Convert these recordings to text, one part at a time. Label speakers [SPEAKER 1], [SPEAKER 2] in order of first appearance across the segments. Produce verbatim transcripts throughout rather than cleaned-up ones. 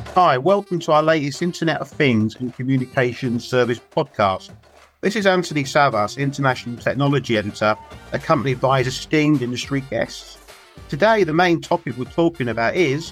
[SPEAKER 1] Hi, welcome to our latest Internet of Things and Communications Service podcast. This is Anthony Savas, International Technology Editor, accompanied by his esteemed industry guests. Today, the main topic we're talking about is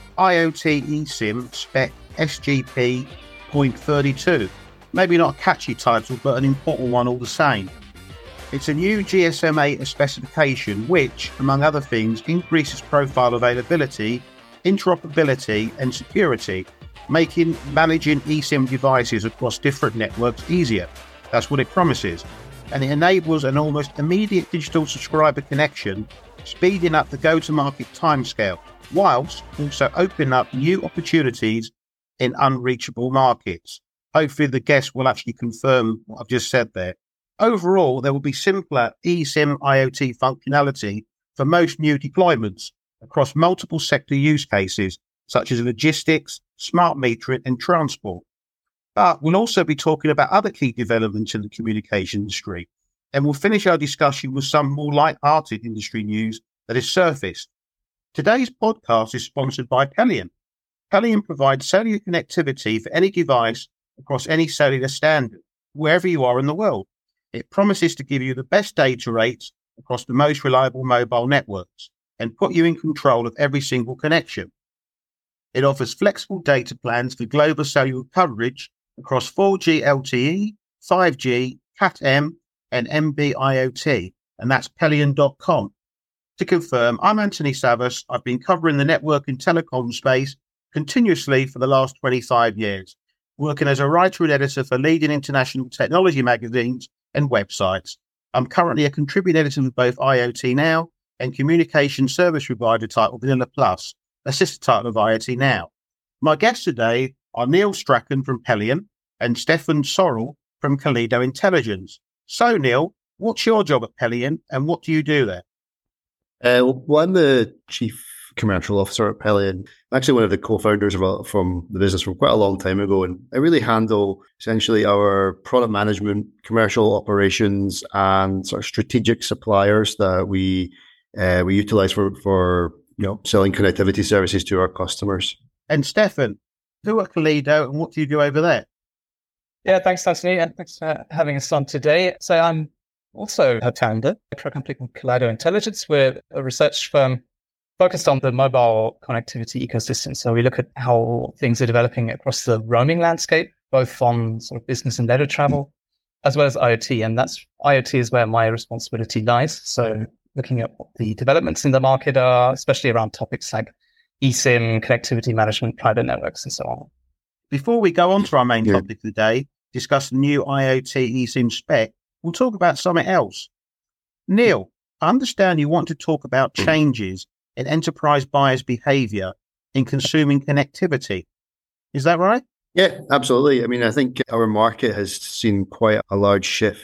[SPEAKER 1] IoT eSIM Spec S G P point thirty-two. Maybe not a catchy title, but an important one all the same. It's a new G S M A specification which, among other things, increases profile availability, interoperability and security, making managing eSIM devices across different networks easier. That's what it promises. And it enables an almost immediate digital subscriber connection, speeding up the go-to-market timescale, whilst also opening up new opportunities in unreachable markets. Hopefully the guest will actually confirm what I've just said there. Overall, there will be simpler eSIM IoT functionality for most new deployments across multiple sector use cases, such as logistics, smart metering and transport. But we'll also be talking about other key developments in the communication industry, and we'll finish our discussion with some more light-hearted industry news that has surfaced. Today's podcast is sponsored by Pelion. Pelion provides cellular connectivity for any device across any cellular standard, wherever you are in the world. It promises to give you the best data rates across the most reliable mobile networks and put you in control of every single connection. It offers flexible data plans for global cellular coverage across four G L T E, five G, Cat M, and M B I O T, and that's Pelion dot com. To confirm, I'm Anthony Savas. I've been covering the network and telecom space continuously for the last twenty-five years, working as a writer and editor for leading international technology magazines and websites. I'm currently a contributing editor for both IoT Now and communication service provider title Vanilla Plus, a sister title of IoT Now. My guests today are Neil Strachan from Pelion and Stefan Sorrell from Kalido Intelligence. So, Neil, what's your job at Pelion and what do you do there?
[SPEAKER 2] Uh, well, I'm the Chief Commercial Officer at Pelion. I'm actually one of the co-founders of a, from the business from quite a long time ago, and I really handle essentially our product management, commercial operations, and sort of strategic suppliers that we uh, we utilize for for you know selling connectivity services to our customers.
[SPEAKER 1] And Stefan, who are Kalido and what do you do over there?
[SPEAKER 3] Yeah, thanks, Anthony, and thanks for having us on today. So I'm also a founder of a company called Kalido Intelligence. We're a research firm focused on the mobile connectivity ecosystem. So we look at how things are developing across the roaming landscape, both on sort of business and leisure travel, as well as IoT. And that's IoT is where my responsibility lies. So looking at what the developments in the market are, especially around topics like eSIM, connectivity management, private networks, and so on.
[SPEAKER 1] Before we go on to our main
[SPEAKER 2] Yeah.
[SPEAKER 1] topic of the day, discuss the new IoT eSIM spec, we'll talk about something else. Neil, I understand you want to talk about changes in enterprise buyers' behavior in consuming connectivity. Is that right?
[SPEAKER 2] Yeah, absolutely. I mean, I think our market has seen quite a large shift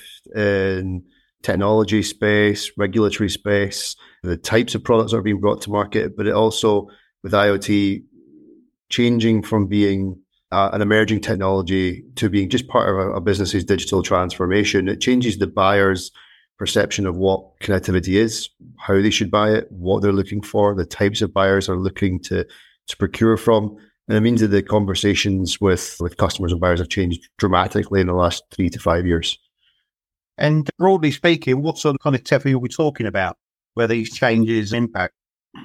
[SPEAKER 2] in technology space, regulatory space, the types of products that are being brought to market, but it also, with IoT, changing from being uh, an emerging technology to being just part of a, a business's digital transformation. It changes the buyer's perception of what connectivity is, how they should buy it, what they're looking for, the types of buyers are looking to, to procure from. And it means that the conversations with, with customers and buyers have changed dramatically in the last three to five years.
[SPEAKER 1] And broadly speaking, what sort of connectivity are we talking about where these changes impact?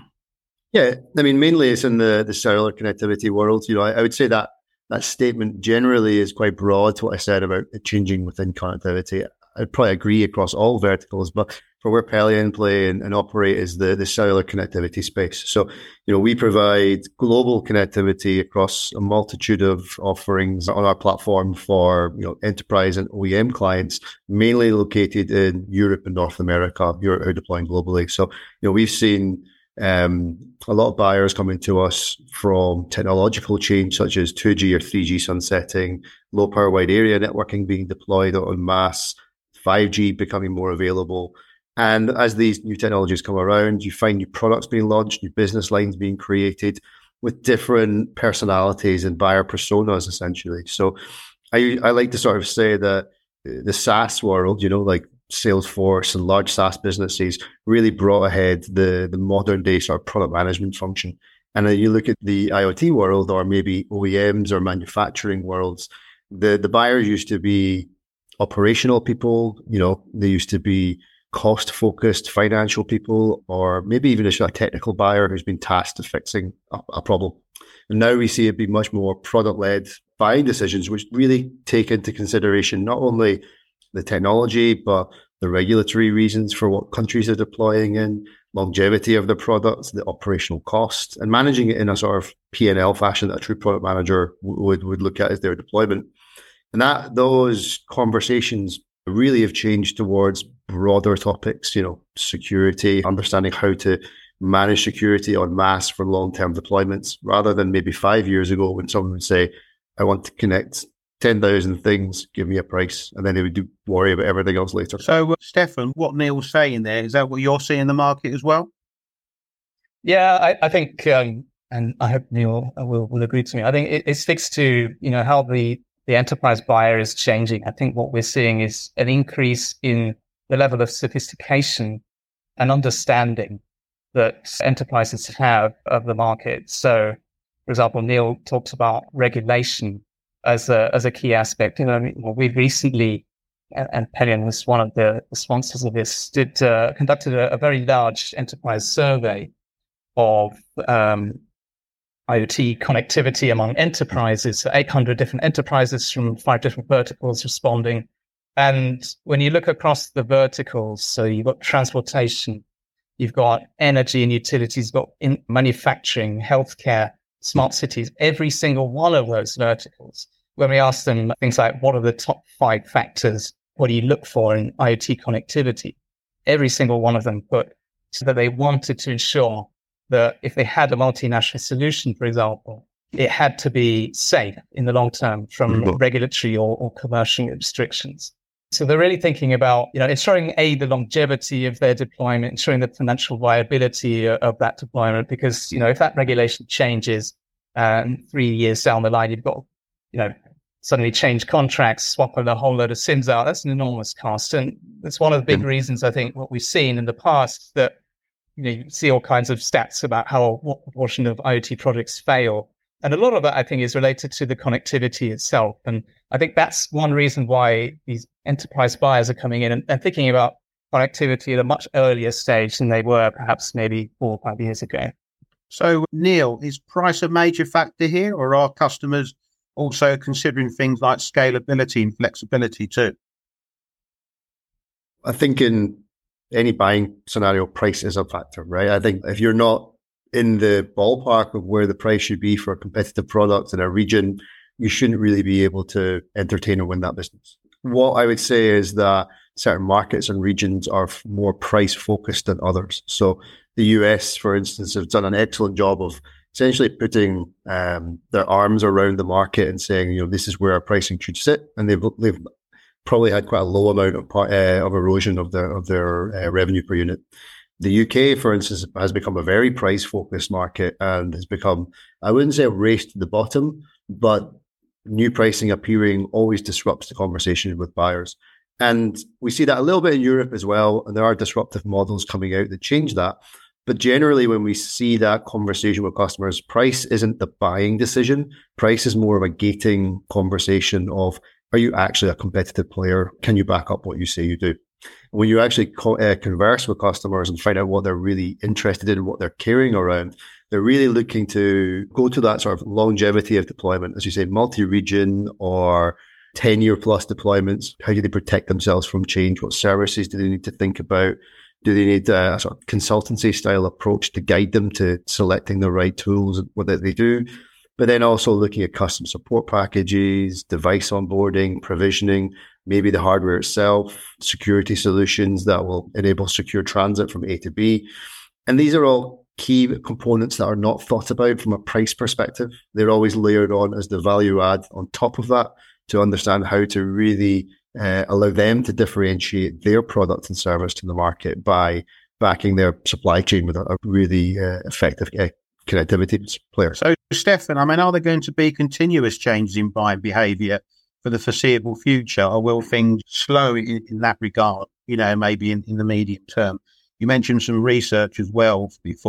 [SPEAKER 2] Yeah, I mean, mainly it's in the, the cellular connectivity world. You know, I, I would say that that statement generally is quite broad to what I said about it changing within connectivity. I'd probably agree across all verticals, but for where Pelion play and, and operate is the, the cellular connectivity space. So, you know, we provide global connectivity across a multitude of offerings on our platform for, you know, enterprise and O E M clients, mainly located in Europe and North America, who are, who are deploying globally. So, you know, we've seen um, a lot of buyers coming to us from technological change, such as two G or three G sunsetting, low power wide area networking being deployed en masse, five G becoming more available. And as these new technologies come around, you find new products being launched, new business lines being created with different personalities and buyer personas, essentially. So I, I like to sort of say that the SaaS world, you know, like Salesforce and large SaaS businesses really brought ahead the, the modern day sort of product management function. And then you look at the IoT world, or maybe O E Ms or manufacturing worlds, the, the buyers used to be operational people, you know, they used to be cost-focused financial people, or maybe even a technical buyer who's been tasked with fixing a, a problem. And now we see it be much more product-led buying decisions, which really take into consideration not only the technology, but the regulatory reasons for what countries are deploying in, longevity of the products, the operational costs, and managing it in a sort of P and L fashion that a true product manager w- would, would look at as their deployment. And that those conversations really have changed towards broader topics, you know, security, understanding how to manage security en masse for long-term deployments, rather than maybe five years ago when someone would say, I want to connect ten thousand things, give me a price, and then they would do worry about everything else later.
[SPEAKER 1] So, uh, Stefan, what Neil's saying there, is that what you're seeing in the market as well?
[SPEAKER 3] Yeah, I, I think, um, and I hope Neil will, will agree to me, I think it, it speaks to, you know, how the, the enterprise buyer is changing. I think what we're seeing is an increase in the level of sophistication and understanding that enterprises have of the market. So, for example, Neil talks about regulation as a as a key aspect. You know, we recently, and, and Pelion was one of the, the sponsors of this, did uh, conducted a, a very large enterprise survey of um, IoT connectivity among enterprises, eight hundred different enterprises from five different verticals responding. And when you look across the verticals, so you've got transportation, you've got energy and utilities, you've got in manufacturing, healthcare, smart cities, every single one of those verticals. When we ask them things like, what are the top five factors? What do you look for in IoT connectivity? Every single one of them put so that they wanted to ensure that if they had a multinational solution, for example, it had to be safe in the long term from mm-hmm. regulatory or, or commercial restrictions. So they're really thinking about, you know, ensuring a the longevity of their deployment, ensuring the financial viability of that deployment. Because, you know, if that regulation changes and um, three years down the line, you've got, you know, suddenly change contracts, swap a whole load of SIMs out. That's an enormous cost, and that's one of the big mm-hmm. reasons I think what we've seen in the past that, you know, you see all kinds of stats about how what proportion of IoT projects fail. And a lot of that, I think, is related to the connectivity itself. And I think that's one reason why these enterprise buyers are coming in and, and thinking about connectivity at a much earlier stage than they were perhaps maybe four or five years ago.
[SPEAKER 1] So, Neil, is price a major factor here, or are customers also considering things like scalability and flexibility too?
[SPEAKER 2] I think in any buying scenario, price is a factor, right? I think if you're not in the ballpark of where the price should be for a competitive product in a region, you shouldn't really be able to entertain or win that business. What I would say is that certain markets and regions are more price focused than others. So the U S, for instance, have done an excellent job of essentially putting um, their arms around the market and saying, you know, this is where our pricing should sit. And they've they've probably had quite a low amount of part, uh, of erosion of their of their uh, revenue per unit. The U K, for instance, has become a very price-focused market and has become, I wouldn't say a race to the bottom, but new pricing appearing always disrupts the conversation with buyers. And we see that a little bit in Europe as well, and there are disruptive models coming out that change that. But generally, when we see that conversation with customers, price isn't the buying decision. Price is more of a gating conversation of, are you actually a competitive player? Can you back up what you say you do? When you actually co- uh, converse with customers and find out what they're really interested in and what they're carrying around, they're really looking to go to that sort of longevity of deployment, as you say, multi-region or ten-year plus deployments. How do they protect themselves from change? What services do they need to think about? Do they need a sort of consultancy style approach to guide them to selecting the right tools and what they do? But then also looking at custom support packages, device onboarding, provisioning, maybe the hardware itself, security solutions that will enable secure transit from A to B. And these are all key components that are not thought about from a price perspective. They're always layered on as the value add on top of that to understand how to really uh, allow them to differentiate their product and service to the market by backing their supply chain with a, a really uh, effective uh, connectivity player.
[SPEAKER 1] So, Stefan, I mean, are there going to be continuous changes in buying behaviour for the foreseeable future, or will things slow in, in that regard, you know, maybe in, in the medium term? You mentioned some research as well before.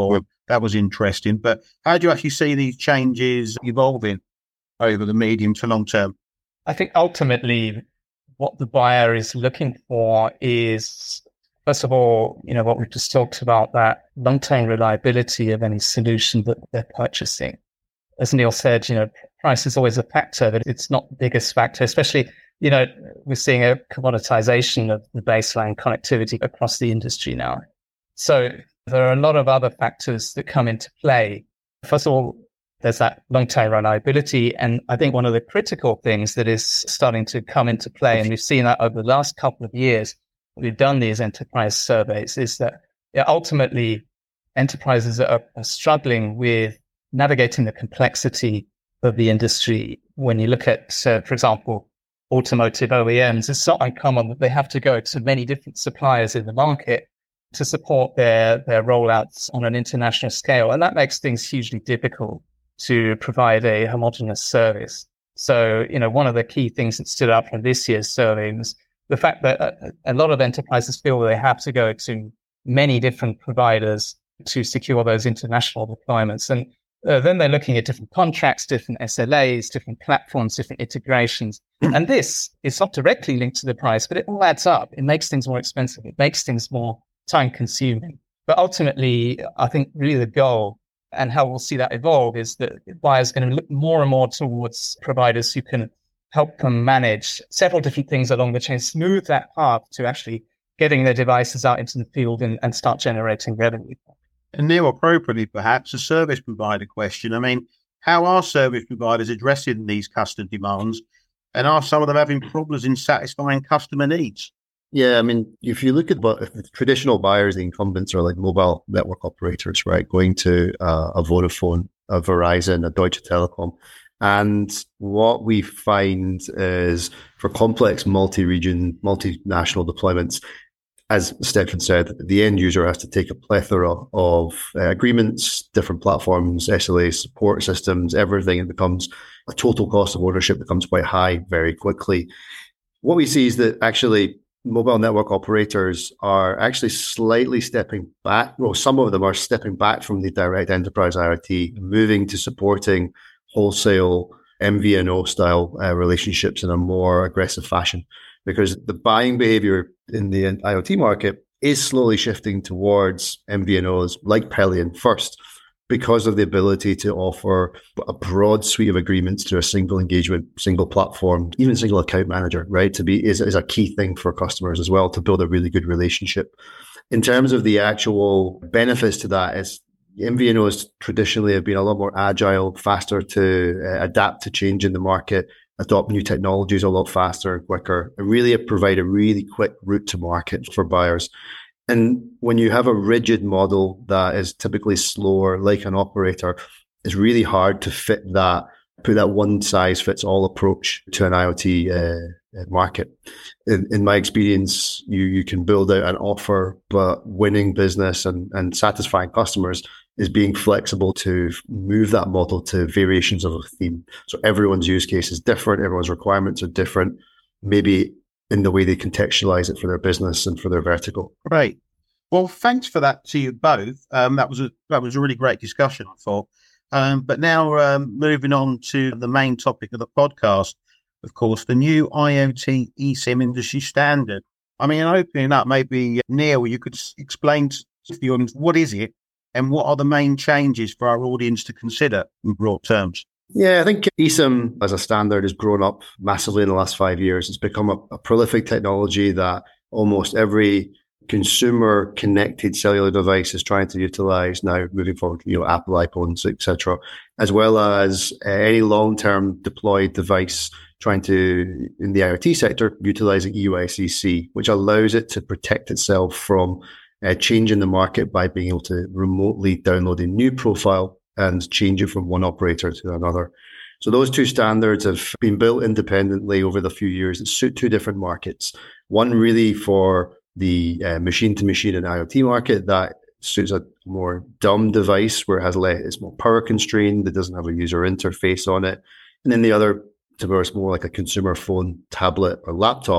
[SPEAKER 1] that was interesting. But how do you actually see these changes evolving over the medium to long term?
[SPEAKER 3] I think ultimately what the buyer is looking for is, first of all, you know, what we just talked about, that long-term reliability of any solution that they're purchasing. As Neil said, you know, price is always a factor, but it's not the biggest factor, especially, you know, we're seeing a commoditization of the baseline connectivity across the industry now. So there are a lot of other factors that come into play. First of all, there's that long-term reliability. And I think one of the critical things that is starting to come into play, and we've seen that over the last couple of years, we've done these enterprise surveys, is that yeah, ultimately enterprises are, are struggling with navigating the complexity of the industry. When you look at, uh, for example, automotive O E Ms, it's not uncommon that they have to go to many different suppliers in the market to support their, their rollouts on an international scale. And that makes things hugely difficult to provide a homogeneous service. So, you know, one of the key things that stood out from this year's survey was the fact that a, a lot of enterprises feel they have to go to many different providers to secure those international deployments. And uh, then they're looking at different contracts, different S L As, different platforms, different integrations. And this is not directly linked to the price, but it all adds up. It makes things more expensive. It makes things more time consuming. But ultimately, I think really the goal and how we'll see that evolve is that buyers are going to look more and more towards providers who can help them manage several different things along the chain, smooth that path to actually getting their devices out into the field and, and start generating revenue.
[SPEAKER 1] And Neil, appropriately, perhaps a service provider question. I mean, how are service providers addressing these customer demands? And are some of them having problems in satisfying customer needs?
[SPEAKER 2] Yeah, I mean, if you look at what if the traditional buyers, the incumbents are like mobile network operators, right? Going to uh, a Vodafone, a Verizon, a Deutsche Telekom. And what we find is for complex multi-region, multinational deployments, as Stefan said, the end user has to take a plethora of uh, agreements, different platforms, S L As, support systems, everything. It becomes a total cost of ownership becomes quite high very quickly. What we see is that actually mobile network operators are actually slightly stepping back. Well, some of them are stepping back from the direct enterprise I O T, moving to supporting wholesale M V N O style uh, relationships in a more aggressive fashion, because the buying behavior in the I O T market is slowly shifting towards M V N Os like Pelion first, because of the ability to offer a broad suite of agreements to a single engagement, single platform, even single account manager, right? To be is, is a key thing for customers as well, to build a really good relationship. In terms of the actual benefits to that, is M V N Os traditionally have been a lot more agile, faster to uh, adapt to change in the market, adopt new technologies a lot faster and quicker, and really provide a really quick route to market for buyers. And when you have a rigid model that is typically slower, like an operator, it's really hard to fit that, put that one size fits all approach to an I O T uh, market. In, in my experience, you you can build out an offer, but winning business and, and satisfying customers is being flexible to move that model to variations of a theme. So everyone's use case is different, everyone's requirements are different, maybe in the way they contextualize it for their business and for their vertical.
[SPEAKER 1] Great. Well, thanks for that to you both. Um, that was a that was a really great discussion, I thought. Um, but now um, moving on to the main topic of the podcast, of course, the new I O T eSIM industry standard. I mean, opening up, maybe, Neil, you could explain to the audience, what is it and what are the main changes for our audience to consider in broad terms?
[SPEAKER 2] Yeah, I think eSIM as a standard has grown up massively in the last five years. It's become a, a prolific technology that almost every consumer connected cellular device is trying to utilize now moving forward, you know, Apple iPhones, et cetera, as well as uh, any long-term deployed device trying to, in the I O T sector, utilizing E U I C C, which allows it to protect itself from uh, change in the market by being able to remotely download a new profile and change it from one operator to another. So those two standards have been built independently over the few years that suit two different markets. One really for the uh, machine-to-machine and I O T market that suits a more dumb device where it has less, it's more power constrained, it doesn't have a user interface on it. And then the other to where it's more like a consumer phone, tablet, or laptop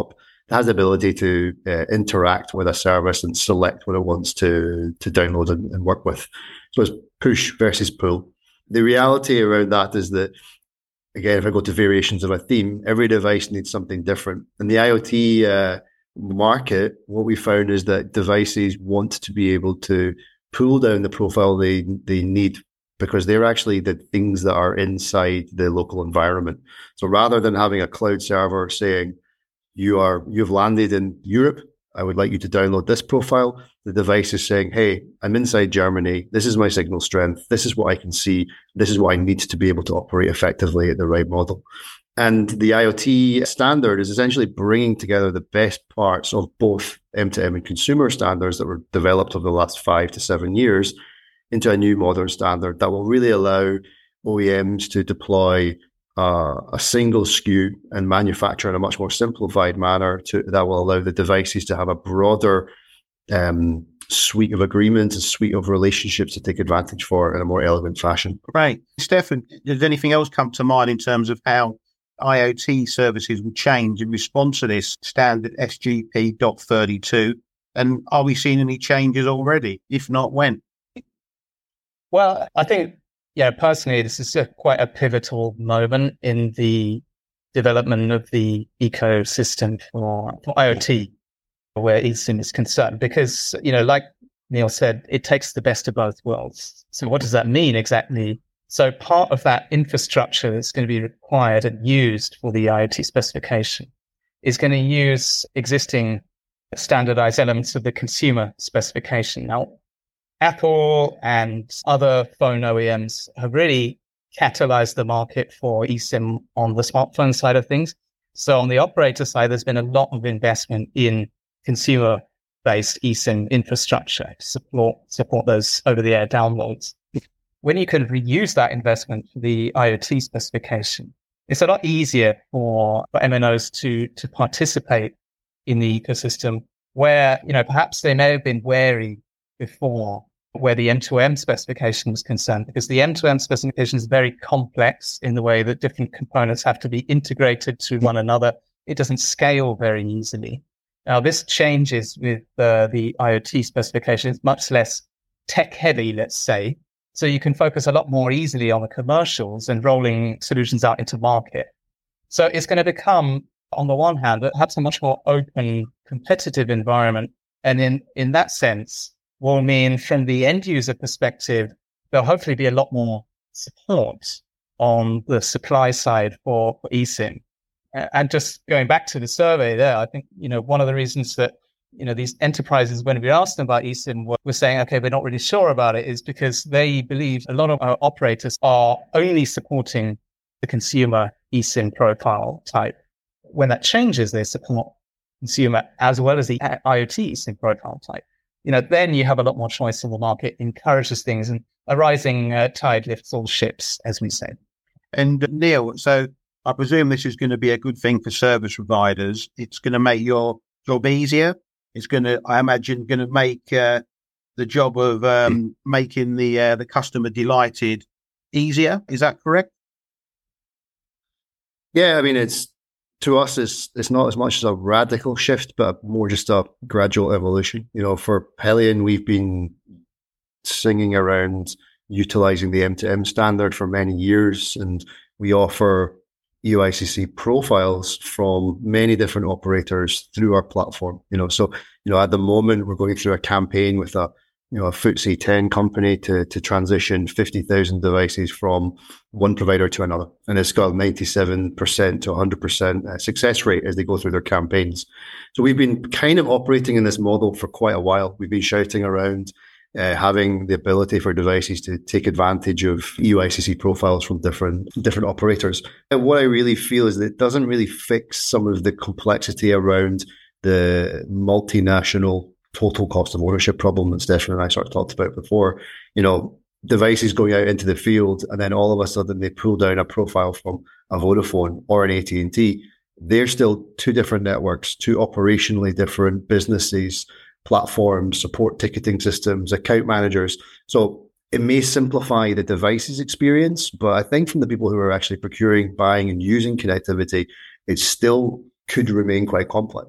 [SPEAKER 2] has the ability to uh, interact with a service and select what it wants to, to download and, and work with. So it's push versus pull. The reality around that is that, again, if I go to variations of a theme, every device needs something different. In the IoT uh, market, what we found is that devices want to be able to pull down the profile they they need, because they're actually the things that are inside the local environment. So rather than having a cloud server saying, you are, you've landed in Europe, I would like you to download this profile, the device is saying, hey, I'm inside Germany. This is my signal strength. This is what I can see. This is what I need to be able to operate effectively at the right model. And the IoT standard is essentially bringing together the best parts of both M two M and consumer standards that were developed over the last five to seven years into a new modern standard that will really allow O E Ms to deploy uh, a single S K U and manufacture in a much more simplified manner to, that will allow the devices to have a broader um, suite of agreements, a suite of relationships to take advantage for in a more elegant fashion.
[SPEAKER 1] Right. Stefan, does anything else come to mind in terms of how IoT services will change in response to this standard S G P thirty-two? And are we seeing any changes already? If not, when?
[SPEAKER 3] Well, I think, yeah, personally, this is a, quite a pivotal moment in the development of the ecosystem for, for IoT, where eSIM is concerned, because, you know, like Neil said, it takes the best of both worlds. So what does that mean exactly? So part of that infrastructure that's going to be required and used for the IoT specification is going to use existing standardized elements of the consumer specification. Now, Apple and other phone O E Ms have really catalyzed the market for eSIM on the smartphone side of things. So on the operator side, there's been a lot of investment in consumer-based eSIM infrastructure to support, support those over-the-air downloads. When you can reuse that investment for the IoT specification, it's a lot easier for, for M N Os to, to participate in the ecosystem where, you know, perhaps they may have been wary before where the M two M specification was concerned, because the M two M specification is very complex in the way that different components have to be integrated to one another. It doesn't scale very easily. Now, this changes with uh, the IoT specification. It's much less tech heavy, let's say. So you can focus a lot more easily on the commercials and rolling solutions out into market. So it's going to become, on the one hand, perhaps a much more open, competitive environment. And in, in that sense, will mean from the end user perspective, there'll hopefully be a lot more support on the supply side for, for eSIM. And just going back to the survey there, I think, you know, one of the reasons that, you know, these enterprises, when we asked them about eSIM, were, were saying, okay, we're not really sure about it, is because they believe a lot of our operators are only supporting the consumer eSIM profile type. When that changes, they support consumer as well as the IoT eSIM profile type. You know, then you have a lot more choice in the market, encourages things, and a rising uh, tide lifts all ships, as we say.
[SPEAKER 1] And uh, Neil, so I presume this is going to be a good thing for service providers. It's going to make your job easier. It's going to, I imagine, going to make uh, the job of um, making the uh, the customer delighted easier. Is that correct?
[SPEAKER 2] Yeah, I mean, it's to us, it's it's not as much as a radical shift, but more just a gradual evolution. You know, for Helion, we've been singing around utilizing the M two M standard for many years, and we offer E U I C C profiles from many different operators through our platform. You know, so you know, at the moment, we're going through a campaign with a you know a F T S E ten company to to transition fifty thousand devices from one provider to another, and it's got ninety-seven percent to one hundred percent success rate as they go through their campaigns. So we've been kind of operating in this model for quite a while. We've been shouting around uh, having the ability for devices to take advantage of E U I C C profiles from different different operators. And what I really feel is that it doesn't really fix some of the complexity around the multinational total cost of ownership problem that Stefan and I sort of talked about before. You know, devices going out into the field, and then all of a sudden they pull down a profile from a Vodafone or an A T and T. They're still two different networks, two operationally different businesses, platforms, support ticketing systems, account managers. So it may simplify the devices experience, but I think from the people who are actually procuring, buying, and using connectivity, it still could remain quite complex.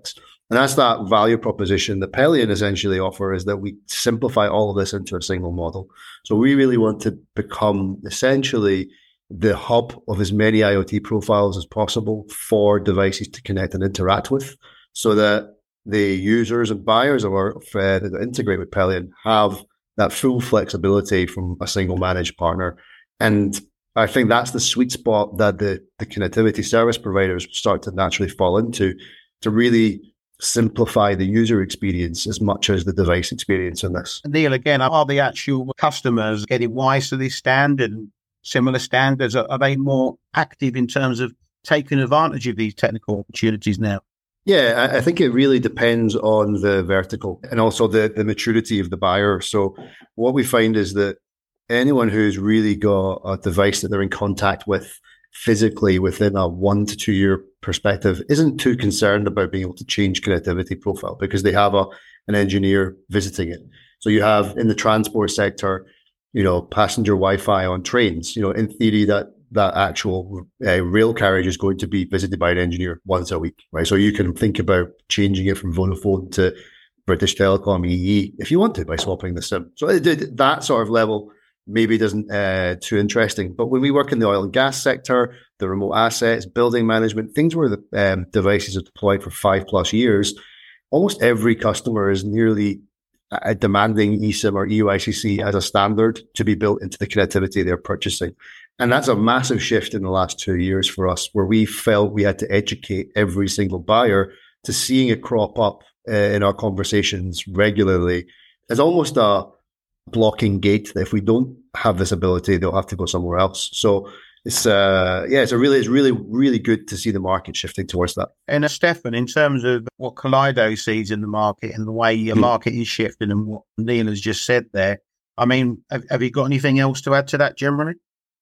[SPEAKER 2] And that's that value proposition that Pelion essentially offer, is that we simplify all of this into a single model. So we really want to become essentially the hub of as many IoT profiles as possible for devices to connect and interact with, so that the users and buyers of our uh, that integrate with Pelion have that full flexibility from a single managed partner. And I think that's the sweet spot that the, the connectivity service providers start to naturally fall into, to really simplify the user experience as much as the device experience in this.
[SPEAKER 1] Neil, again, are the actual customers getting wise to this standard and similar standards? Are, are they more active in terms of taking advantage of these technical opportunities now?
[SPEAKER 2] Yeah, I, I think it really depends on the vertical and also the, the maturity of the buyer. So what we find is that anyone who's really got a device that they're in contact with physically within a one to two year perspective isn't too concerned about being able to change connectivity profile, because they have a, an engineer visiting it. So you have in the transport sector, you know, passenger Wi-Fi on trains. You know, in theory, that that actual uh, rail carriage is going to be visited by an engineer once a week, right? So you can think about changing it from Vodafone to British Telecom E E if you want to by swapping the SIM. So it, it, that sort of level maybe doesn't uh, too interesting. But when we work in the oil and gas sector, the remote assets, building management, things where the um, devices are deployed for five plus years, almost every customer is nearly uh, demanding eSIM or E U I C C as a standard to be built into the connectivity they're purchasing. And that's a massive shift in the last two years for us, where we felt we had to educate every single buyer to seeing it crop up uh, in our conversations regularly as almost a blocking gate that if we don't have this ability, they'll have to go somewhere else. So it's uh yeah, it's a really it's really really good to see the market shifting towards that.
[SPEAKER 1] And uh, Stefan, in terms of what Kaleido sees in the market and the way the mm. market is shifting and what Neil has just said there, I mean, have, have you got anything else to add to that generally?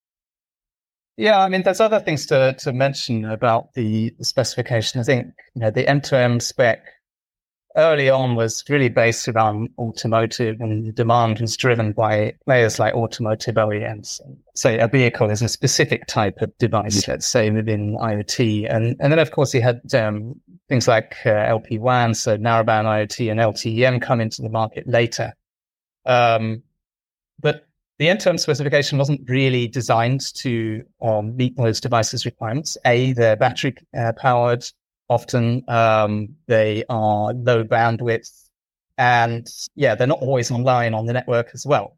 [SPEAKER 3] Yeah, I mean, there's other things to to mention about the, the specification. I think, you know, the M two M spec early on was really based around automotive, and the demand was driven by players like automotive O E Ms. Say a vehicle is a specific type of device, let's say within IoT. And, and then, of course, you had um, things like uh, L P WAN, so narrowband IoT and L T E M come into the market later. Um, but the M two M specification wasn't really designed to um, meet those devices' requirements. A, they're battery uh, powered. Often um, they are low bandwidth, and yeah, they're not always online on the network as well.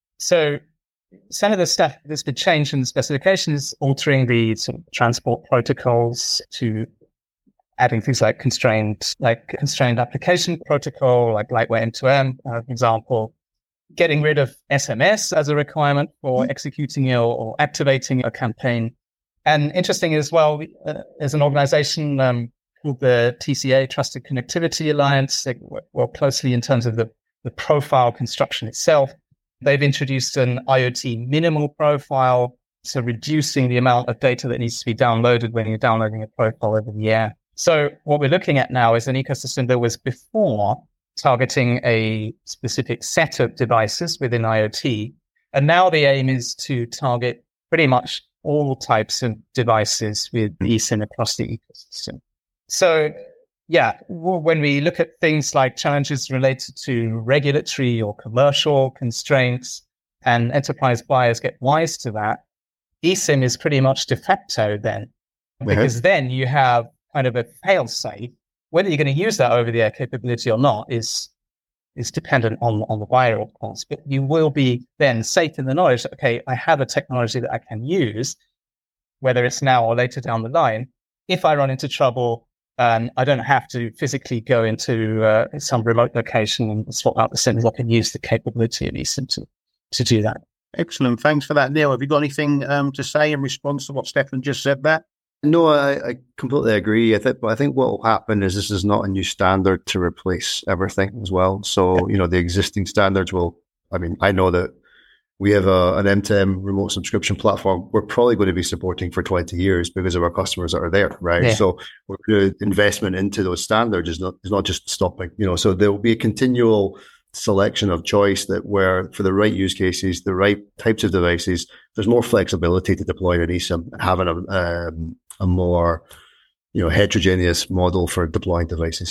[SPEAKER 3] So some of the stuff that's been changed in the specification is altering the sort of transport protocols to adding things like constrained, like constrained application protocol, like lightweight M two M, uh, for example, getting rid of S M S as a requirement for mm-hmm. executing or, or activating a campaign. And interesting as well, uh, as an organization, um, the T C A, Trusted Connectivity Alliance, they work well closely in terms of the, the profile construction itself. They've introduced an IoT minimal profile, so reducing the amount of data that needs to be downloaded when you're downloading a profile over the air. So what we're looking at now is an ecosystem that was before targeting a specific set of devices within IoT. And now the aim is to target pretty much all types of devices with eSIM across the ecosystem. So, yeah, when we look at things like challenges related to regulatory or commercial constraints, and enterprise buyers get wise to that, eSIM is pretty much de facto then, because mm-hmm. then you have kind of a fail-safe. Whether you're going to use that over-the-air capability or not is is dependent on, on the buyer, of course, but you will be then safe in the knowledge that, okay, I have a technology that I can use, whether it's now or later down the line. If I run into trouble, Um, I don't have to physically go into uh, some remote location and swap out the SIMs. I can use the capability of eSIM to, to do that.
[SPEAKER 1] Excellent. Thanks for that, Neil. Have you got anything um, to say in response to what Stefan just said there?
[SPEAKER 2] No, I, I completely agree. I think, but I think what will happen is this is not a new standard to replace everything as well. So, you know, the existing standards will, I mean, I know that we have a, an M two M remote subscription platform we're probably going to be supporting for twenty years because of our customers that are there, right? Yeah. So we're, investment into those standards is not is not just stopping, you know. So there will be a continual selection of choice that where for the right use cases, the right types of devices, there's more flexibility to deploy an eSIM and having a, um, a more, you know, heterogeneous model for deploying devices.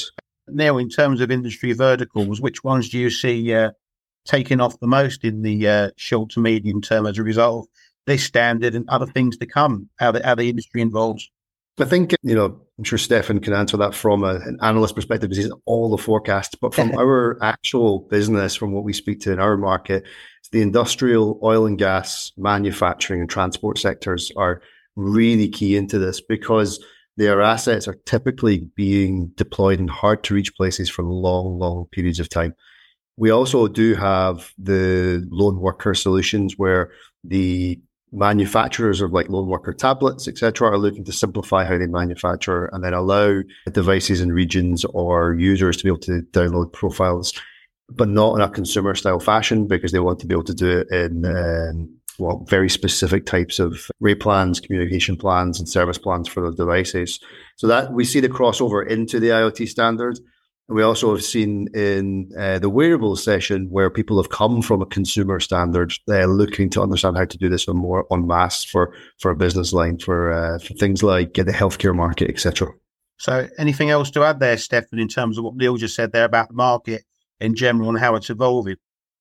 [SPEAKER 1] Neil, in terms of industry verticals, which ones do you see uh, taking off the most in the uh, short to medium term as a result of this standard and other things to come, how the, how the industry involves?
[SPEAKER 2] I think, you know, I'm sure Stefan can answer that from a, an analyst perspective because he's all the forecasts. But from our actual business, from what we speak to in our market, the industrial, oil and gas, manufacturing and transport sectors are really key into this because their assets are typically being deployed in hard to reach places for long, long periods of time. We also do have the lone worker solutions where the manufacturers of like lone worker tablets, et cetera, are looking to simplify how they manufacture and then allow devices and regions or users to be able to download profiles, but not in a consumer style fashion because they want to be able to do it in um, well, very specific types of rate plans, communication plans, and service plans for those devices. So that we see the crossover into the IoT standard. We also have seen in uh, the wearables session where people have come from a consumer standard, uh, looking to understand how to do this more en masse for, for a business line, for, uh, for things like the healthcare market, et cetera.
[SPEAKER 1] So anything else to add there, Stefan, in terms of what Neil just said there about the market in general and how it's evolving?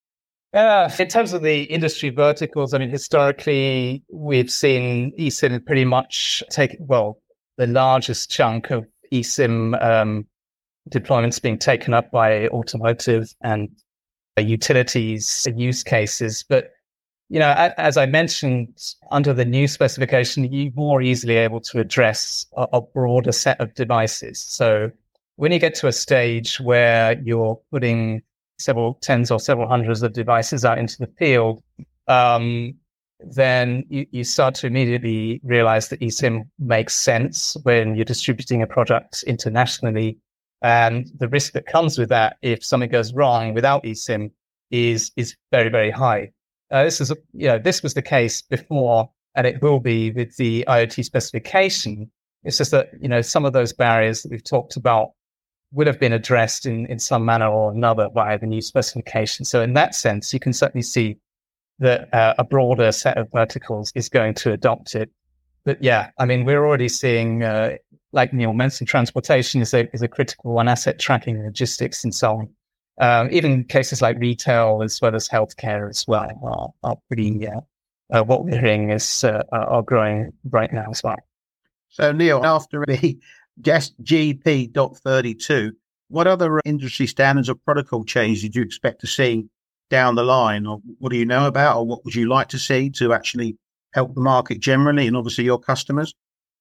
[SPEAKER 3] Uh, in terms of the industry verticals, I mean, historically, we've seen eSIM pretty much take, well, the largest chunk of eSIM um, deployments being taken up by automotive and uh, utilities use cases. But, you know, a, as I mentioned, under the new specification, you're more easily able to address a, a broader set of devices. So when you get to a stage where you're putting several tens or several hundreds of devices out into the field, um, then you, you start to immediately realize that eSIM makes sense when you're distributing a product internationally. And the risk that comes with that, if something goes wrong without eSIM, is is very, very high. Uh, this is, a, you know, this was the case before, and it will be with the IoT specification. It's just that, you know, some of those barriers that we've talked about would have been addressed in, in some manner or another via the new specification. So in that sense, you can certainly see that uh, a broader set of verticals is going to adopt it. But yeah, I mean, we're already seeing, uh, like Neil mentioned, transportation is a, is a critical one, asset tracking, logistics, and so on. Um, even cases like retail as well as healthcare as well are, are pretty, uh, uh, what we're hearing is uh, are growing right now as well.
[SPEAKER 1] So Neil, after the Just G P thirty-two, what other industry standards or protocol changes did you expect to see down the line? Or what do you know about, or what would you like to see to actually help the market generally and obviously your customers?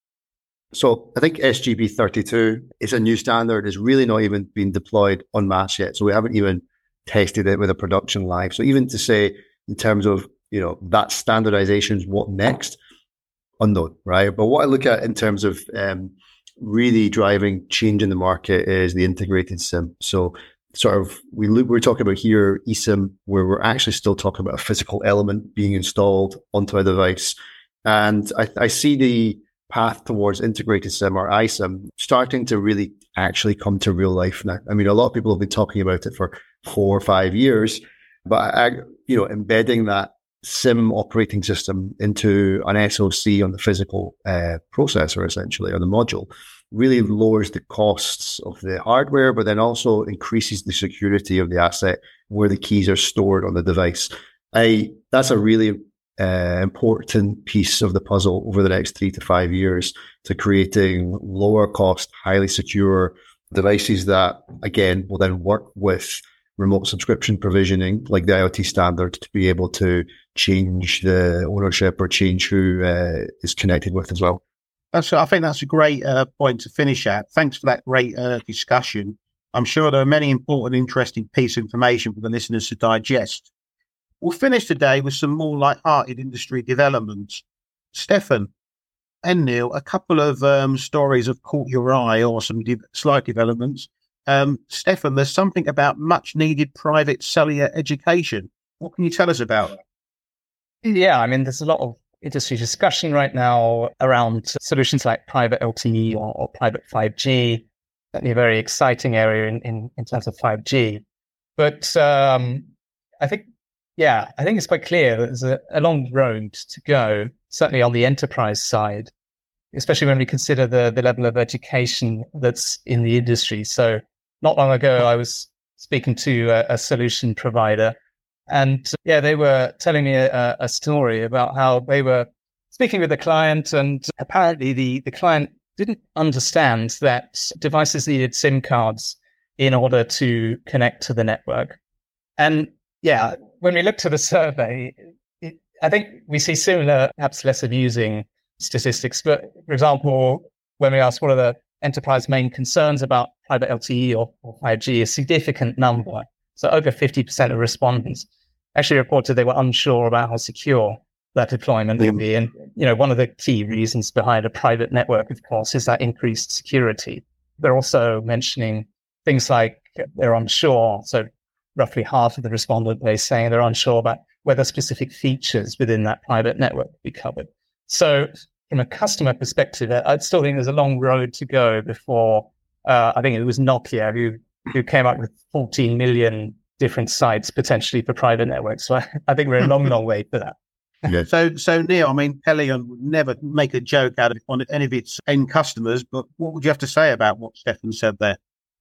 [SPEAKER 2] So I think S G B thirty-two is a new standard. It's really not even been deployed en masse yet. So we haven't even tested it with a production live. So even to say in terms of, you know, that standardization is what next, unknown, right? But what I look at in terms of um, really driving change in the market is the integrated SIM. So sort of, we look, we're talking about here eSIM, where we're actually still talking about a physical element being installed onto a device. And I, I see the path towards integrated SIM or iSIM starting to really actually come to real life now. I mean, a lot of people have been talking about it for four or five years, but I, you know, embedding that SIM operating system into an S O C on the physical uh, processor, essentially, or the module, really lowers the costs of the hardware, but then also increases the security of the asset where the keys are stored on the device. I that's a really uh, important piece of the puzzle over the next three to five years to creating lower cost, highly secure devices that, again, will then work with remote subscription provisioning, like the IoT standard, to be able to change the ownership or change who uh, is connected with as well.
[SPEAKER 1] That's, I think that's a great uh, point to finish at. Thanks for that great uh, discussion. I'm sure there are many important, interesting pieces of information for the listeners to digest. We'll finish today with some more light-hearted industry developments. Stefan and Neil, a couple of um, stories have caught your eye, or some de- slight developments. Um, Stefan, there's something about much-needed private cellular education. What can you tell us about that?
[SPEAKER 3] Yeah, I mean, there's a lot of industry discussion right now around solutions like private L T E or, or private five G. Certainly a very exciting area in, in, in terms of five G. But um, I think, yeah, I think it's quite clear that there's a, a long road to go, certainly on the enterprise side, especially when we consider the, the level of education that's in the industry. So not long ago, I was speaking to a, a solution provider, and yeah, they were telling me a, a story about how they were speaking with the client, and apparently the, the client didn't understand that devices needed SIM cards in order to connect to the network. And yeah, when we looked at the survey, it, I think we see similar, perhaps less amusing statistics. But for example, when we asked what are the enterprise main concerns about private L T E or, or five G, a significant number, so over fifty percent of respondents actually reported they were unsure about how secure that deployment would be. And, you know, one of the key reasons behind a private network, of course, is that increased security. They're also mentioning things like they're unsure. So roughly half of the respondent base saying they're unsure about whether specific features within that private network will be covered. So from a customer perspective, I'd still think there's a long road to go before, uh, I think it was Nokia who, who came up with fourteen million different sites potentially for private networks. So I, I think we're a long, long way for that.
[SPEAKER 1] Yeah. So, so Neil, I mean, Pelion would never make a joke out of on any of its end customers, but what would you have to say about what Stefan said there?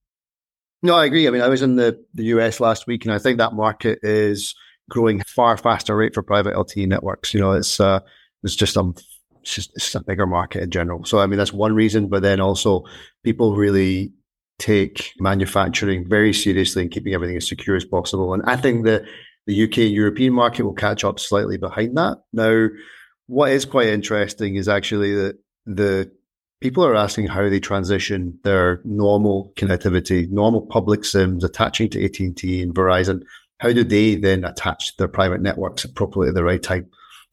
[SPEAKER 2] No, I agree. I mean, I was in the, the U S last week, and I think that market is growing far faster rate for private L T E networks. You know, it's uh, it's just um, it's just it's a bigger market in general. So, I mean, that's one reason. But then also, people really take manufacturing very seriously and keeping everything as secure as possible. And I think the the U K European market will catch up slightly behind that. Now, what is quite interesting is actually that the people are asking how they transition their normal connectivity, normal public SIMs attaching to A T and T and Verizon. How do they then attach their private networks appropriately at the right time?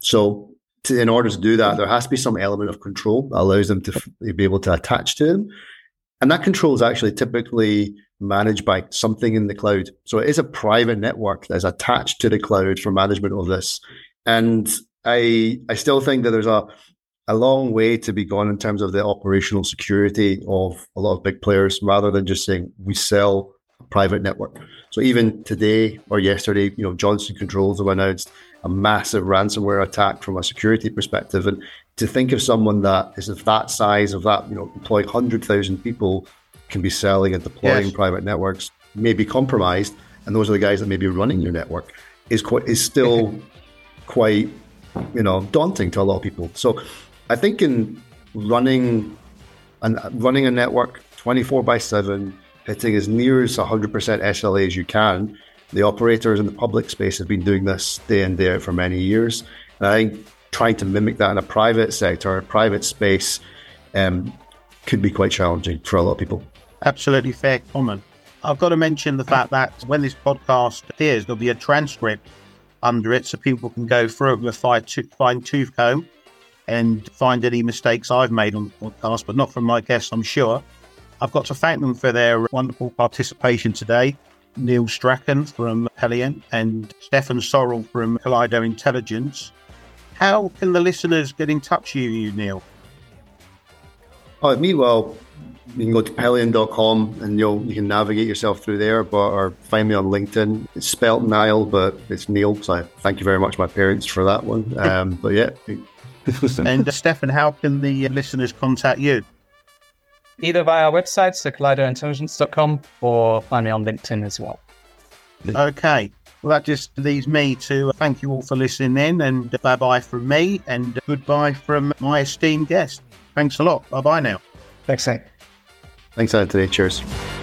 [SPEAKER 2] So to, in order to do that, there has to be some element of control that allows them to f- be able to attach to them. And that control is actually typically managed by something in the cloud. So it is a private network that is attached to the cloud for management of this. And I I still think that there's a a long way to be gone in terms of the operational security of a lot of big players, rather than just saying we sell a private network. So even today or yesterday, you know, Johnson Controls have announced a massive ransomware attack from a security perspective. And to think of someone that is of that size, of that, you know, employ one hundred thousand people, can be selling and deploying yes. private networks, may be compromised, and those are the guys that may be running your network, is quite is still quite, you know, daunting to a lot of people. So I think in running and running a network twenty-four by seven, hitting as near as one hundred percent S L A as you can, the operators in the public space have been doing this day in, day out for many years. And I think trying to mimic that in a private sector, a private space, um, could be quite challenging for a lot of people.
[SPEAKER 1] Absolutely fair comment. I've got to mention the fact that when this podcast appears, there'll be a transcript under it so people can go through it with a fine tooth, fine tooth comb and find any mistakes I've made on the podcast, but not from my guests, I'm sure. I've got to thank them for their wonderful participation today. Neil Strachan from Pelion and Stefan Sorrell from Kaleido Intelligence. How can the listeners get in touch with you, Neil?
[SPEAKER 2] Oh, me, well, you can go to pelion dot com and you'll, you can navigate yourself through there, but or find me on LinkedIn. It's spelt Niall, but it's Neil. So thank you very much, my parents, for that one. Um, but yeah.
[SPEAKER 1] And uh, Stefan, how can the uh, listeners contact you?
[SPEAKER 3] Either via our website, so kaleido intelligence dot com, or find me on LinkedIn as well.
[SPEAKER 1] Okay. Well, that just leaves me to thank you all for listening in, and bye-bye from me, and goodbye from my esteemed guest. Thanks a lot. Bye-bye now.
[SPEAKER 3] Thanks, Hank.
[SPEAKER 2] Thanks, Anthony. Cheers.